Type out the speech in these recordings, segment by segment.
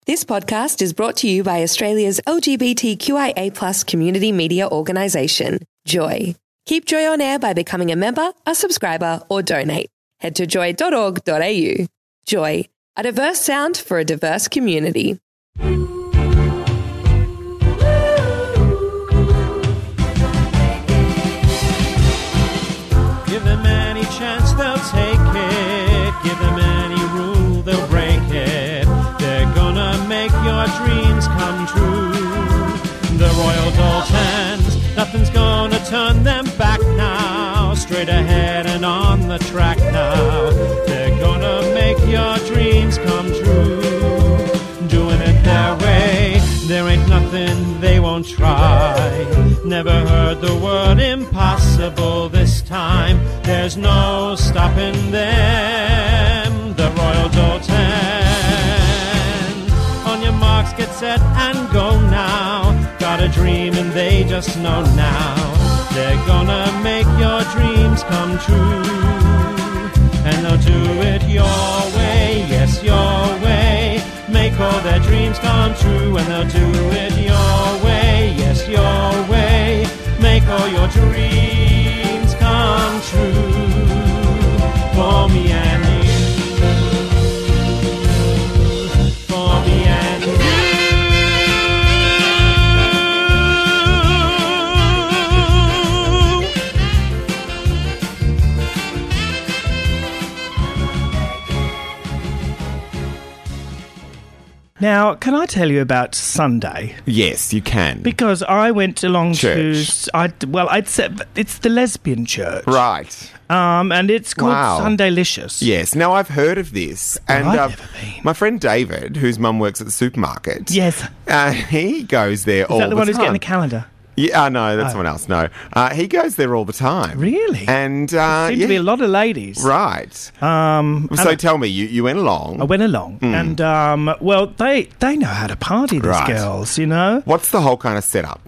This podcast is brought to you by Australia's LGBTQIA+ community media organisation, Joy. Keep Joy on air by becoming a member, a subscriber, or donate. Head to joy.org.au. Joy, a diverse sound for a diverse community. Give them any chance, they'll take it. Give them any rule, they'll break it. They're gonna make your dreams come true. The Royal Daltons, nothing's gonna turn them back now. Straight ahead and on the track now. They're gonna make your dreams come true. Doing it their way, there ain't nothing they won't try. Never heard the word impossible this time. There's no stopping them, the Royal Daltons. On your marks, get set and go now. Got a dream and they just know now. They're gonna make your dreams come true. And they'll do it your way, yes, your way. Make all their dreams come true. And they'll do it your way, yes, your way. Make all your dreams come true. For me and you. For me and you. Now, can I tell you about Sunday? Yes, you can. Because I went along Church. I'd say it's the lesbian church. Right. And it's called Wow. Sundaylicious. Yes. Now, I've heard of this. And I've never been. my friend David, whose mum works at the supermarket, Yes. he goes there all Is the that time. the one who's getting the calendar? Yeah, no, that's someone else. No. He goes there all the time. Really? And, Seems to be a lot of ladies. Right. So tell me, you went along. I went along, and well, they know how to party. These Right. girls, you know. What's the whole kind of setup?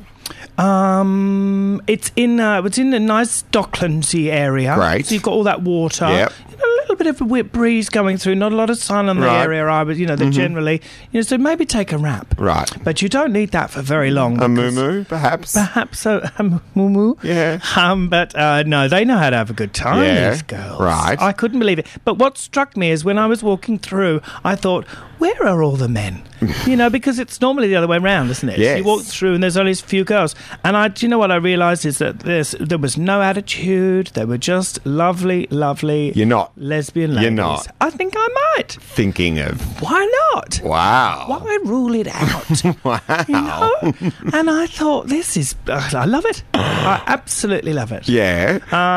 It's in a nice Docklandsy area. Great. So you've got all that water. Yep. You know, a little bit of a whip breeze going through. Not a lot of sun on the Right. area. They generally, so maybe take a wrap. Right. But you don't need that for very long. A because- moo-moo, perhaps? Perhaps so, moo-moo. Yeah. But no, they know how to have a good time, Yeah, these girls. right. I couldn't believe it. But what struck me is when I was walking through, I thought, where are all the men? Because it's normally the other way around, isn't it? Yes. You walk through and there's only a few girls. And do you know what I realised is that there was no attitude. They were just lovely, lovely You're not. lesbian ladies. You're not. I think I might. Thinking of... Why not? Wow. Why rule it out? Wow. And I thought, this is... I love it. I absolutely love it. Yeah.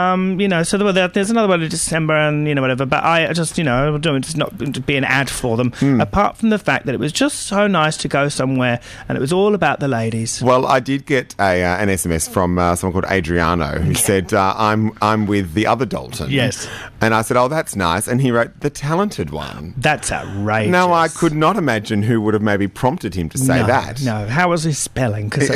So there's another one in December and, whatever. But I just, it's not to be an ad for them. Apart from the fact that it was just so nice to go somewhere and it was all about the ladies. Well, I did get an SMS from someone called Adriano who said, I'm with the other Dalton. Yes. And I said, oh, that's nice. And he wrote, the talented one. That's outrageous. Now, I could not imagine who would have maybe prompted him to say that. No, how was his spelling? Because,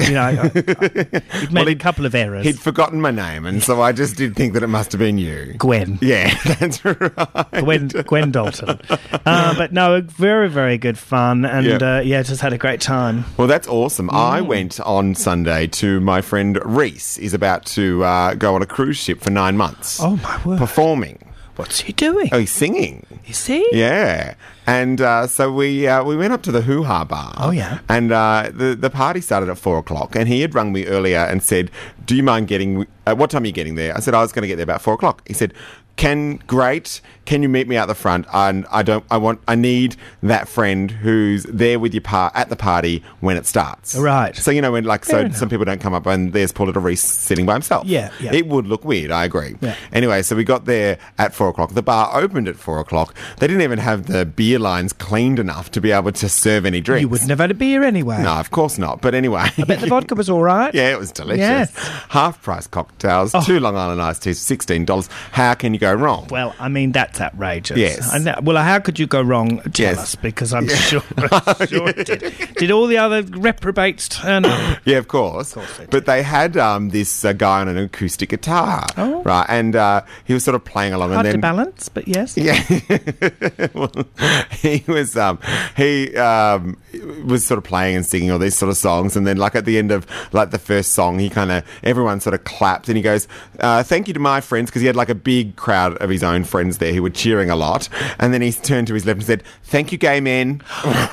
he'd made a couple of errors. He'd forgotten my name, and so I just did think that it must have been you. Gwen. Yeah, that's right. Gwen Dalton. But no, very, very good fun. And, Yep. just had a great time. Well, that's awesome. I went on Sunday to my friend Reese. He's about to go on a cruise ship for 9 months. Oh, my word. Performing. What's he doing? Oh, he's singing. Is he? Yeah. And so we went up to the Hoo Ha Bar. Oh, yeah. And the party started at 4 o'clock. And he had rung me earlier and said, do you mind getting... what time are you getting there? I said, I was going to get there about 4 o'clock. He said... Great. Can you meet me out the front? And I need that friend who's there with you at the party when it starts. Right. So, when some people don't come up and there's Paul Little Reese sitting by himself. Yeah, yeah. It would look weird, I agree. Yeah. Anyway, so we got there at 4 o'clock. The bar opened at 4 o'clock. They didn't even have the beer lines cleaned enough to be able to serve any drinks. You wouldn't have had a beer anyway. No, of course not. But anyway. I bet the vodka was all right. Yeah, it was delicious. Yes. Half-price cocktails, 2 Long Island iced teas, $16. How can you go go wrong. Well, I mean, that's outrageous. Yes. Well, how could you go wrong? Tell Yes. us, because I'm sure it did. Did all the other reprobates turn up? Yeah, of course. they did. But they had this guy on an acoustic guitar, Oh. right? And he was sort of playing along. Hard and to then, balance, but yes. Yeah, well, he was sort of playing and singing all these sort of songs, and then like at the end of like the first song, everyone sort of clapped, and he goes, "Thank you to my friends," because he had like a big crowd of his own friends there who were cheering a lot, and then he turned to his left and said, "Thank you, gay men."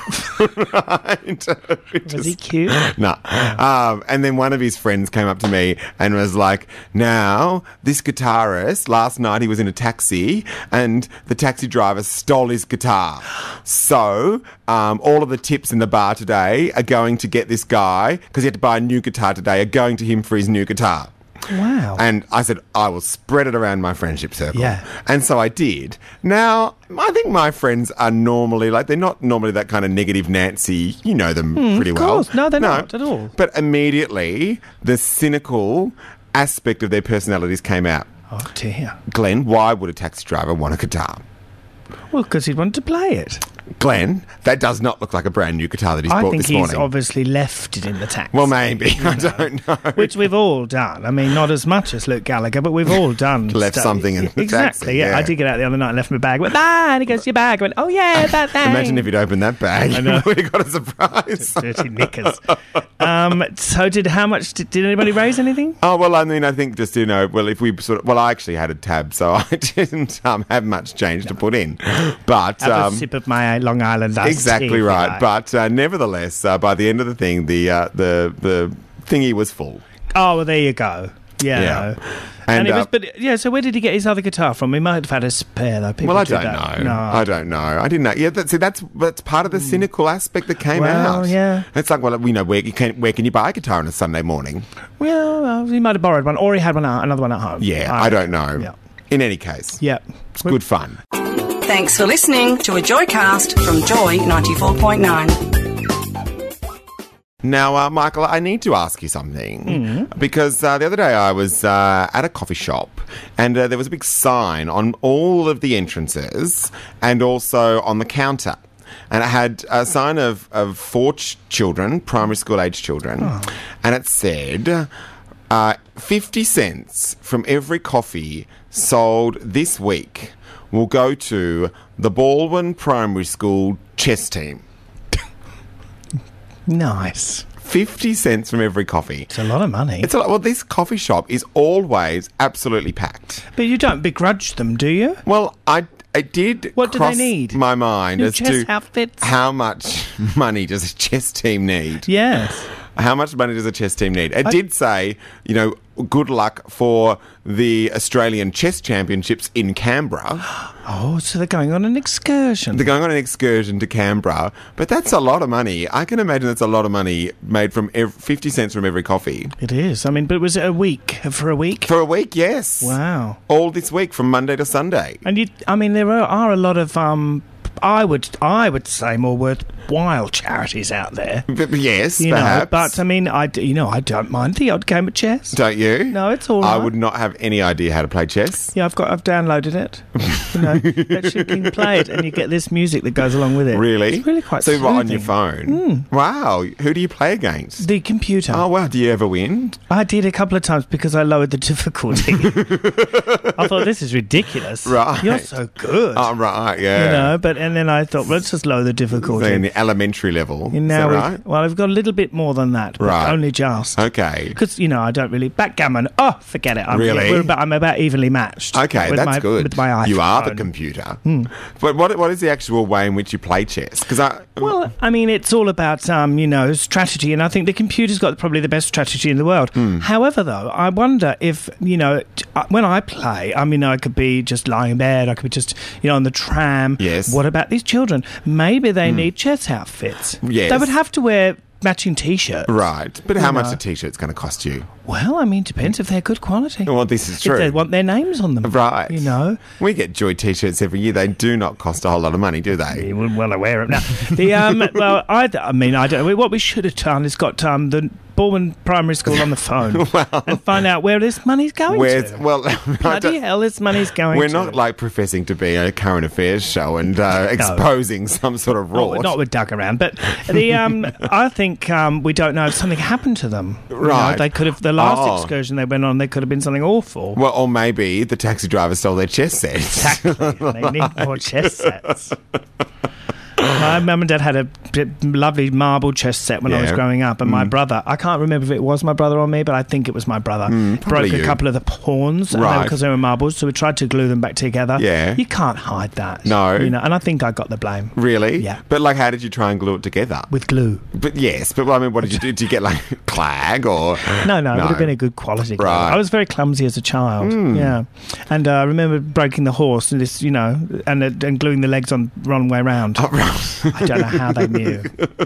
Right? Was he cute? No. And then one of his friends came up to me and was like, "Now, this guitarist, last night he was in a taxi and the taxi driver stole his guitar. So, all of the tips in the bar today are going to get this guy, because he had to buy a new guitar today, are going to him for his new guitar." Wow. And I said, I will spread it around my friendship circle. Yeah. And so I did. Now, I think my friends are normally, they're not normally that kind of negative Nancy. You know them pretty well. Of course. No, they're not at all. But immediately, the cynical aspect of their personalities came out. Oh, dear. Glenn, why would a taxi driver want a guitar? Well, because he wanted to play it. Glenn, that does not look like a brand new guitar that he's I bought think this he's morning. obviously left it in the taxi. Well, maybe. I don't know. Which we've all done. I mean, not as much as Luke Gallagher, but we've all done. Left stuff. something in the Exactly, taxi, yeah. yeah. I did get out the other night and left my bag. I went, and he goes, your bag. I went, oh, yeah, that thing. Imagine if you'd opened that bag. I know. We got a surprise. Dirty knickers. So did anybody raise anything? Oh, well, I mean, I think just, if we I actually had a tab, so I didn't have much change to put in. But Have a sip of my Long Island iced tea, exactly if you right. like. But nevertheless, by the end of the thing, the thingy was full. Oh, well, there you go. Yeah. And, it was, so where did he get his other guitar from? He might have had a spare, though. People well, I do don't that. know. No. I don't know. I didn't know. Yeah, that's part of the cynical aspect that came Well, out. yeah. It's like, well, where can you buy a guitar on a Sunday morning? Well, he might have borrowed one, or he had another one at home. Yeah, I don't know. Yeah. In any case, Yeah. it's good fun. Thanks for listening to a Joycast from Joy 94.9. Now, Michael, I need to ask you something because the other day I was at a coffee shop and there was a big sign on all of the entrances and also on the counter. And it had a sign of 4 children, primary school age children, and it said 50 cents from every coffee sold this week will go to the Baldwin Primary School chess team. Nice. 50 cents from every coffee. It's a lot of money. It's a lot. Well, this coffee shop is always absolutely packed. But you don't begrudge them, do you? Well, I did What do they cross need? my mind New as chess to outfits? how much money does a chess team need? Yes. How much money does a chess team need? It did say, good luck for the Australian Chess Championships in Canberra. Oh, so they're going on an excursion. They're going on an excursion to Canberra, but that's a lot of money. I can imagine that's a lot of money made from 50 cents from every coffee. It is. I mean, but was it a week? For a week? For a week, yes. Wow. All this week from Monday to Sunday. And there are a lot of I would say more worthwhile charities out there. Yes, You perhaps. know, but I mean, I don't mind the odd game of chess. Don't you? No, it's all right. I would not have any idea how to play chess. Yeah, I've downloaded it. That you can play it, and you get this music that goes along with it. Really? It's really quite So right on your soothing. phone. Wow. Who do you play against? The computer. Oh, wow. Do you ever win? I did a couple of times because I lowered the difficulty. I thought, this is ridiculous. Right. You're so good. Oh, right, yeah. And then I thought, let's just lower the difficulty. So in the elementary level. And Is now that right? I've got a little bit more than that, but Right. only just. Okay. Because, I don't really... Backgammon, forget it. Really? I'm about evenly matched. Okay, with that's good. With my iPhone. You are the computer. But what is the actual way in which you play chess? Because Well, I mean, it's all about, strategy, and I think the computer's got probably the best strategy in the world. However, though, I wonder if, when I play, I could be just lying in bed, I could be just, on the tram. Yes. What about these children? Maybe they need chess outfits. Yes. They would have to wear matching T-shirts. right. But how much know. a T-shirt's going to cost you? Well, depends if they're good quality. Well, this is If true. they want their names on them. Right. We We get Joy T-shirts every year. They do not cost a whole lot of money, do they? wouldn't well aware of now. The well, I don't. What we should have done is got the Bournemouth Primary School on the phone and find out where this money's going to. Well, Bloody hell, this money's going we're to. not like professing to be a current affairs show and exposing some sort of rort. Not with Doug around, but I think we don't know if something happened to them. Right. They could have, the last excursion they went on, there could have been something awful. Well, or maybe the taxi driver stole their chess sets. Exactly. They need more chess sets. My mum and dad had a lovely marble chess set when I was growing up, and my brother, I can't remember if it was my brother or me, but I think it was my brother, broke a couple of the pawns because they were marbles, so we tried to glue them back together. Yeah. You can't hide that. No. And I think I got the blame. Really? Yeah. But, like, how did you try and glue it together? With glue. But, yes. But, I mean, what did you do? Did you get, like, clag or... No, it would have been a good quality glue. Right. I was very clumsy as a child. Yeah. And I remember breaking the horse and this, and gluing the legs on the wrong way round. Oh, right. I don't know how they knew.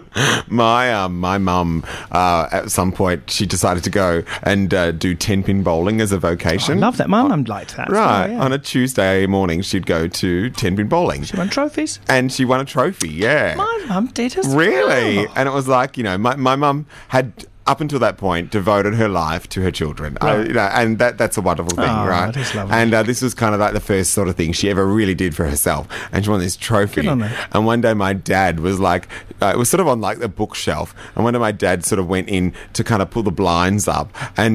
My mum, at some point, she decided to go and do 10-pin bowling as a vocation. I love that. My mum liked that. Right. Well, yeah. On a Tuesday morning, she'd go to 10-pin bowling. She won trophies? And she won a trophy, yeah. My mum did as Really? well. And it was like, my mum had... up until that point, devoted her life to her children. Right. And that's a wonderful thing, right? That is lovely. And this was kind of like the first sort of thing she ever really did for herself. And she won this trophy. Good on her. And one day my dad was like, it was sort of on like the bookshelf. And one day my dad sort of went in to kind of pull the blinds up. And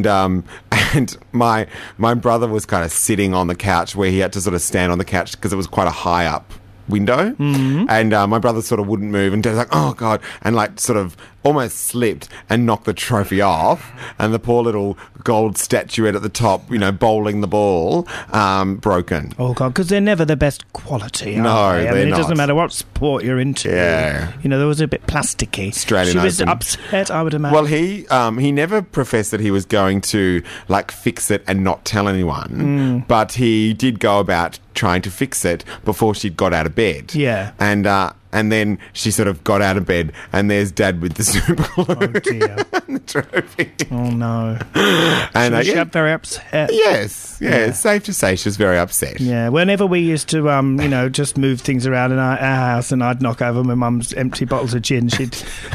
my brother was kind of sitting on the couch where he had to sort of stand on the couch because it was quite a high up window, and my brother sort of wouldn't move, and Dad's like, oh God, and like sort of almost slipped and knocked the trophy off, and the poor little gold statuette at the top, bowling the ball, broken. Oh God, because they're never the best quality, No, are they? I mean, they're it doesn't not. matter what sport you're into. Yeah. There was a bit plasticky. Australian She was Open. upset, I would imagine. Well, he never professed that he was going to like fix it and not tell anyone, but he did go about trying to fix it before she'd got out of bed. Yeah. And then she sort of got out of bed, and there's Dad with the super glue Oh dear. and the trophy. Oh no. And She got very upset. yes, Yeah. it's safe to say she was very upset. Yeah, whenever we used to, just move things around in our house, and I'd knock over my mum's empty bottles of gin, she'd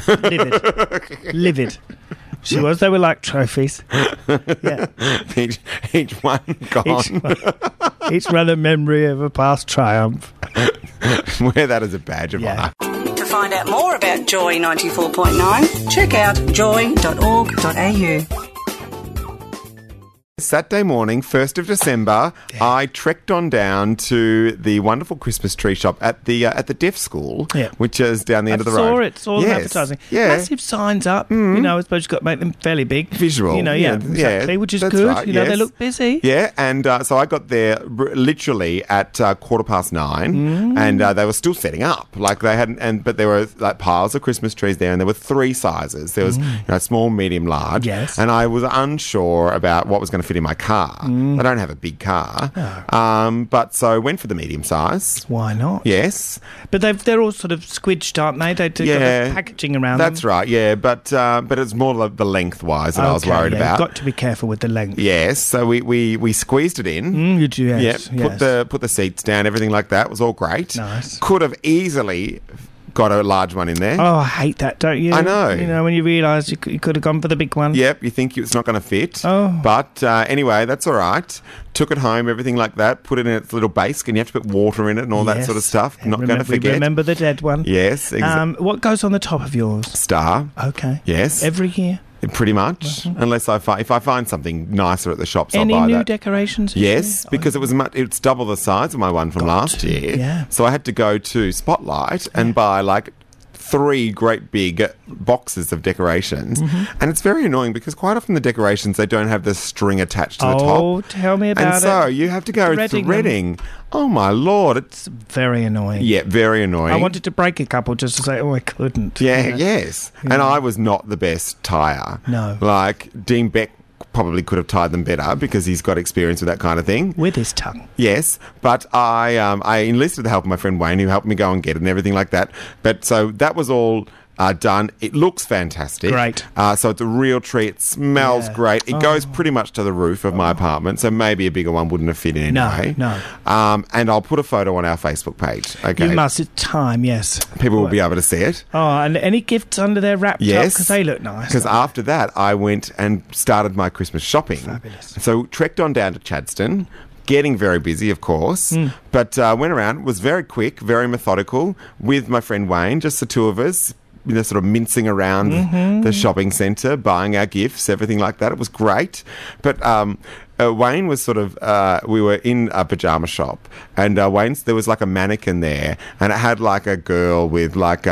livid. She was. They were like trophies. Yeah. Each one gone. Each one a memory of a past triumph. Wear that as a badge of Yeah. honour. To find out more about Joy 94.9, check out joy.org.au. Saturday morning, 1st of December, I trekked on down to the wonderful Christmas tree shop at the deaf school, which is down the end of the road. It's all advertising. Yeah. Massive signs up. I suppose you've got to make them fairly big. Visual. Exactly, which is that's good. right, They yes. look busy. Yeah, and so I got there literally at 9:15, and they were still setting up. Like they hadn't, but there were like piles of Christmas trees there, and there were three sizes. There was small, medium, large. Yes. And I was unsure about what was going to fit in my car. I don't have a big car, but so I went for the medium size. Why not? Yes. But they're all sort of squidged, aren't they? They've got the packaging around them. That's right, yeah, but it's more like the lengthwise that I was worried about. You've got to be careful with the length. Yes, so we squeezed it in. You do, yes. Yeah, put the seats down, everything like that was all great. Nice. Could have easily got a large one in there. Oh, I hate that, don't you? I know. When you realise you could have gone for the big one. Yep, you think it's not going to fit. Oh. But anyway, that's all right. Took it home, everything like that, put it in its little base, and you have to put water in it and all that sort of stuff. And Not going to forget. Remember the dead one. Yes, exactly. What goes on the top of yours? Star. Okay. Yes. Every year? Pretty much. Unless if I find something nicer at the shops, Any I'll buy new that. decorations? Yes, because it's double the size of my one from last year. Yeah. So I had to go to Spotlight and buy like 3 great big boxes of decorations. And it's very annoying because quite often the decorations, they don't have the string attached to the top. Oh, tell me about and so it. you have to go Threading threading. Oh my Lord. It's Very annoying. very annoying. I wanted to break a couple just to say, I couldn't. Yes. And I was not the best tire. No. Like Dean Beck probably could have tied them better because he's got experience with that kind of thing. With his tongue. Yes, but I enlisted the help of my friend Wayne, who helped me go and get it and everything like that. But so that was all done. It looks fantastic. Great. So it's a real tree. It smells great. It goes pretty much to the roof of my apartment, so maybe a bigger one wouldn't have fit in anyway. No. And I'll put a photo on our Facebook page. Okay. You must. It's time, yes. People will be able to see it. Oh, and any gifts under there wrapped up? Yes. Because they look nice. Because after that, I went and started my Christmas shopping. Fabulous. So trekked on down to Chadstone. Getting very busy, of course, but went around, was very quick, very methodical, with my friend Wayne, just the two of us, sort of mincing around the shopping centre, buying our gifts, everything like that. It was great. But Wayne was sort of, we were in a pyjama shop, and there was like a mannequin there, and it had like a girl with like,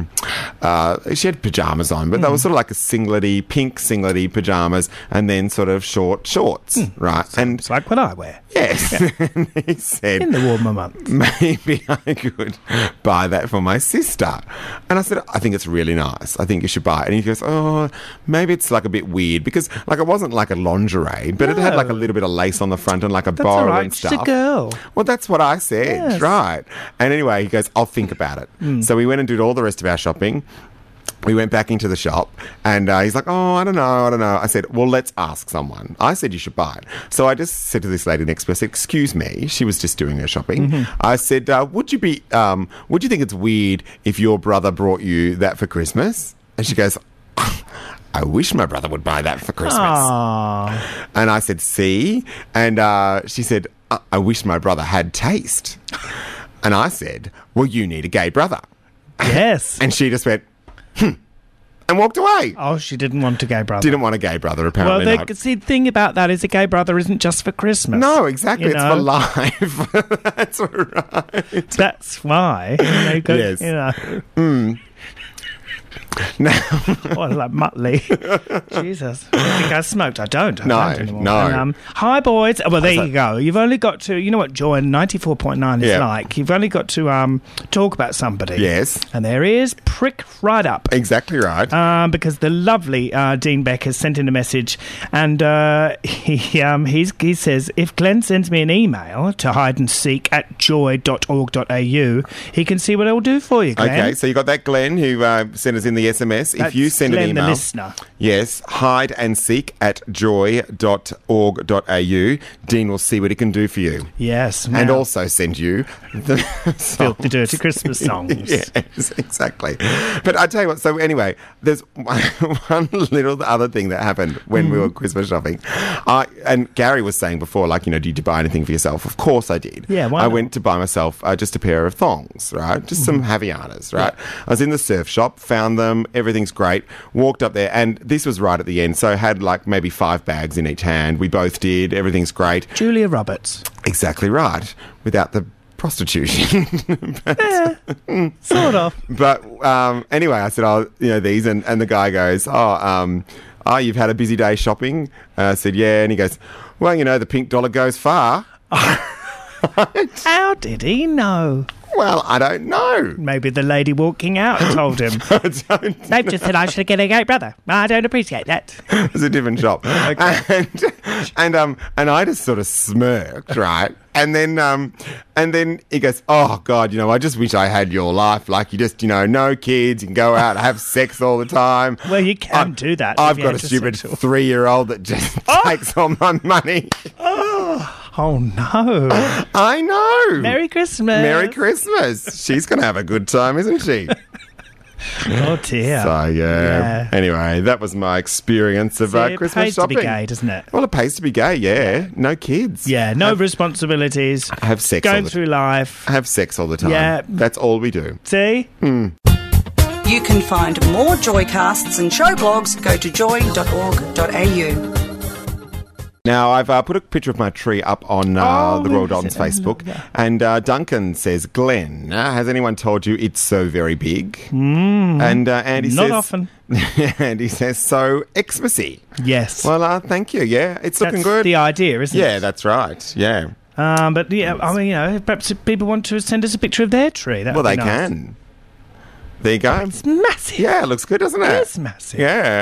she had pyjamas on, but they were sort of like a pink singletty pyjamas, and then sort of short shorts, right? And it's like what I wear. Yes. And he said, In the warmer months. maybe I could buy that for my sister. And I said, I think it's really nice. I think you should buy it. And he goes, oh, maybe it's like a bit weird because like it wasn't like a lingerie, but it had like a little bit of lace on the front and like a bow all right. and stuff. She's a girl. Well, that's what I said, Yes. right? And anyway, he goes, I'll think about it. So we went and did all the rest of our shopping. We went back into the shop and he's like, oh, I don't know. I said, well, let's ask someone. I said you should buy it. So I just said to this lady next to me, I said, excuse me. She was just doing her shopping. I said, would you think it's weird if your brother brought you that for Christmas? And she goes, I wish my brother would buy that for Christmas. Aww. And I said, see? And she said, I wish my brother had taste. And I said, well, you need a gay brother. Yes. And she just went, and walked away. Oh, she didn't want a gay brother. Didn't want a gay brother, apparently. Well, not. see, the thing about that is a gay brother isn't just for Christmas. No, exactly. You It's know? for life. That's right. That's why. They go, Yes. You know. Now, Oh, like Muttley. Jesus. I think I smoked. I don't. I No, don't anymore. no. And, hi, boys. Well, there you go. You've only got to, you know what Joy 94.9 is Yeah. like. You've only got to talk about somebody. Yes. And there he is, prick right up. exactly right. Because the lovely Dean Beck has sent in a message, and he says, if Glenn sends me an email to hideandseek@joy.org.au, he can see what it'll do for you, Glenn. Okay, so you got that Glenn who sent us in the SMS. That's if you send Glenn, an email, the listener. yes, hideandseek@joy.org.au, Dean will see what he can do for you. Yes. And now, also send you the filthy dirty Christmas songs. Yes, exactly. But I tell you what, so anyway, there's one little other thing that happened when we were Christmas shopping. And Gary was saying before, like, did you buy anything for yourself? Of course I did. Yeah, why I not? went to buy myself just a pair of thongs, right? Just some Havianas, right? I was in the surf shop, found them, everything's great, walked up there, and this was right at the end, so I had like maybe 5 bags in each hand. We both did, everything's great. Julia Roberts. Exactly right. Without the prostitution. Sort of. But anyway, I said, these, and the guy goes, you've had a busy day shopping? I said, yeah, and he goes, well, the pink dollar goes far. How did he know? Well, I don't know. Maybe the lady walking out told him. They've just said I should get a gay brother. I don't appreciate that. It's a different shop. And I just sort of smirked, right? And then he goes, oh, God, I just wish I had your life. Like, you just, no kids, you can go out and have sex all the time. Well, you can do that. I've if you got a have to stupid settle. 3-year-old that just takes all my money. Oh, no. I know. Merry Christmas. Merry Christmas. She's going to have a good time, isn't she? Oh, dear. So, yeah. Anyway, that was my experience of See, it Christmas pays shopping. to be gay, doesn't it? Well, it pays to be gay, yeah. No kids. Yeah, no responsibilities. Have sex all Going the through life. Have sex all the time. Yeah. That's all we do. See? You can find more Joycasts and show blogs. Go to joy.org.au. Now, I've put a picture of my tree up on the Royal Daltons Facebook, and Duncan says, Glenn, has anyone told you it's so very big? And Andy Not says... often. Andy says, so Xmas-y. Yes. Well, thank you, yeah. It's looking That's good. the idea, isn't it? Yeah, that's right, yeah. But, yeah, I mean, perhaps if people want to send us a picture of their tree. That Well, would they be nice. can. There you go. It's massive. Yeah, it looks good, doesn't it? It is massive. Yeah.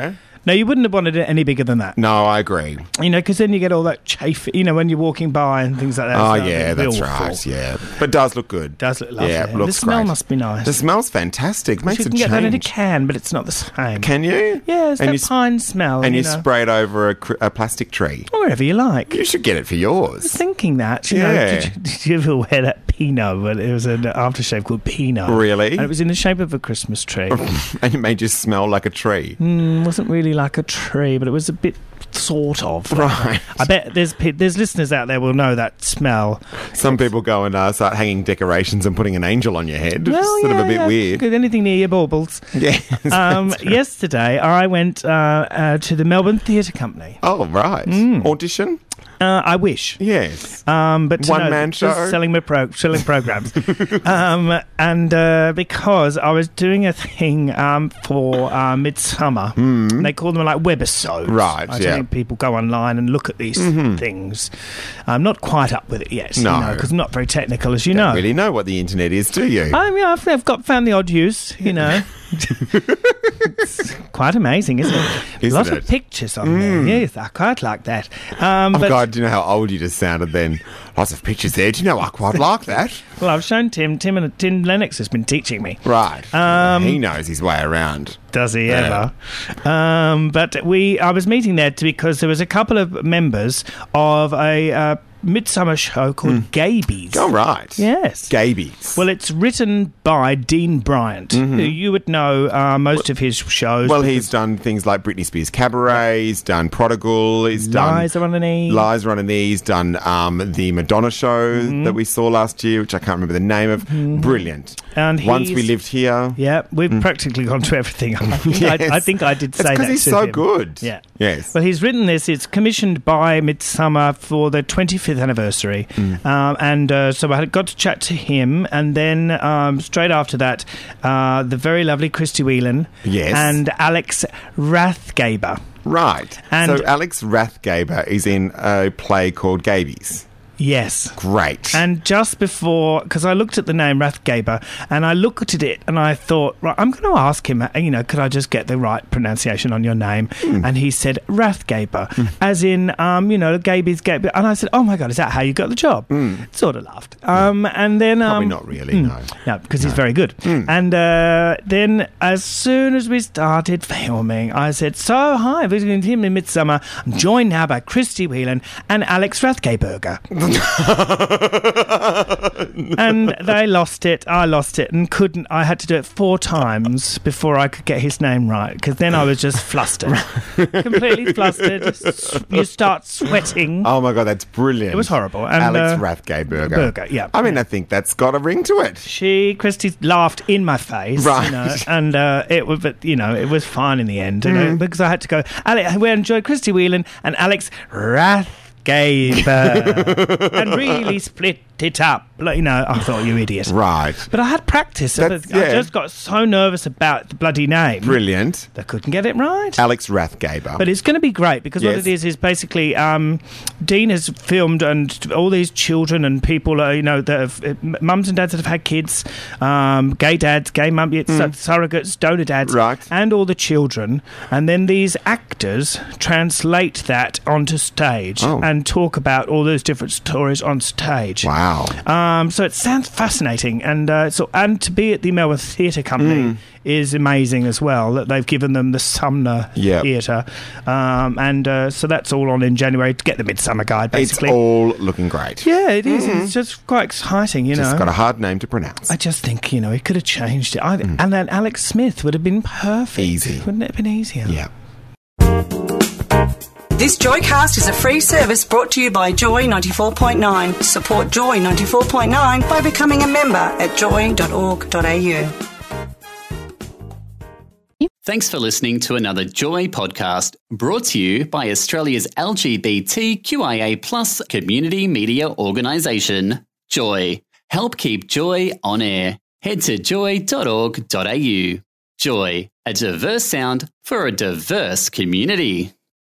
No, you wouldn't have wanted it any bigger than that. No, I agree. You know, because then you get all that chafe, you know, when you're walking by and things like that. Oh, So yeah, it'd be that's awful. right. Yeah. But it does look good. Does look lovely. Yeah, it looks the smell great. must be nice. The smell's fantastic. Makes you a can get that in a change. can, but it's not the same. Can you? Yeah, it's and that you, pine smell. And you know. spray it over a plastic tree. Or wherever you like. You should get it for yours. Thinking that, you know, Yeah. did you ever wear that Pinot? Well, it was an aftershave called Pinot. Really? And it was in the shape of a Christmas tree. And it made you smell like a tree. Wasn't really like a tree, but it was a bit sort of. Right. I bet there's listeners out there will know that smell. Some people go and start hanging decorations and putting an angel on your head. Well, Sort of a bit weird. Good. Anything near your baubles. Yeah. that's right. Yesterday, I went to the Melbourne Theatre Company. Oh, right. Audition? I wish. Yes. But One-man just show? selling programs. And because I was doing a thing for Midsummer, they call them like webisodes. Right, I yeah. think people go online and look at these things. I'm not quite up with it yet, No. because I'm not very technical, as you know. Don't really know what the internet is, do you? I've found the odd use, you know. It's quite amazing, isn't it? Isn't Lots it? of pictures on there. Yes, I quite like that. Oh, But, God, do you know how old you just sounded then? Lots of pictures there. Do you know I quite like that? well, I've shown Tim. Tim Lennox has been teaching me. Right. He knows his way around. Does he Yeah. ever? But I was meeting there because there was a couple of members of a midsummer show called Gabies. Oh, right. Yes. Gabies. Well, it's written by Dean Bryant, who you would know most of his shows. Well, he's done things like Britney Spears Cabaret, he's done Prodigal, he's done Lies Are on an E. Lies Are on an E, he's done the Madonna show that we saw last year, which I can't remember the name of. Brilliant. And Once We he's- Lived Here. Yeah, we've practically gone to everything. Yes. I think I did say that. It's because he's to so him. good. Yeah. Yes. Well, he's written this. It's commissioned by Midsummer for the 25th anniversary. And so I got to chat to him. And then straight after that, the very lovely Christy Whelan Yes. and Alex Rathgaber. Right. And- so Alex Rathgaber is in a play called Gabies. Yes. Great. And just before, because I looked at the name Rathgaber, and I looked at it, and I thought, right, I'm going to ask him, you know, could I just get the right pronunciation on your name? And he said Rathgaber, as in, you know, Gaby's Gaby. And I said, oh my God, is that how you got the job? Sort of laughed. And then Probably not really, no. No, because he's very good. And then, as soon as we started filming, I said, so hi, visiting him in Midsummer. I'm joined now by Christy Whelan and Alex Rathgaber. And they lost it. I lost it and couldn't. I had to do it 4 times before I could get his name right, because then I was just flustered. Completely flustered. You start sweating. Oh my God, that's brilliant. It was horrible. And, Alex Rathgaber. Berger, yeah. I mean, I think that's got a ring to it. Christy laughed in my face, Right. you know, and it was, but you know, it was fine in the end, you know, because I had to go. We enjoyed Christy Whelan and Alex Rathgaber, and really split it up. Like, you know, I thought, you idiot. Right. But I had practice. That's- I yeah. just got so nervous about the bloody name. Brilliant. I couldn't get it right. Alex Rathgaber. But it's going to be great because what Yes. it is basically Dean has filmed, and all these children and people, you know, that have, mums and dads that have had kids, gay dads, gay mum, surrogates, donor dads, Right. and all the children. And then these actors translate that onto stage Oh. and talk about all those different stories on stage. Wow. So it sounds fascinating, and and to be at the Melbourne Theatre Company is amazing as well. That they've given them the Sumner Yep. Theatre, so that's all on in January to get the Midsummer Guide. Basically, It's all looking great. yeah, it is. It's just quite exciting, you Just know. got a hard name to pronounce. I just think, you know, he could have changed it, and then Alex Smith would have been perfect. Easy. Wouldn't it have been easier? Yeah. This Joycast is a free service brought to you by Joy 94.9. Support Joy 94.9 by becoming a member at joy.org.au. Thanks for listening to another Joy podcast brought to you by Australia's LGBTQIA+ community media organisation, Joy. Help keep Joy on air. Head to joy.org.au. Joy, a diverse sound for a diverse community.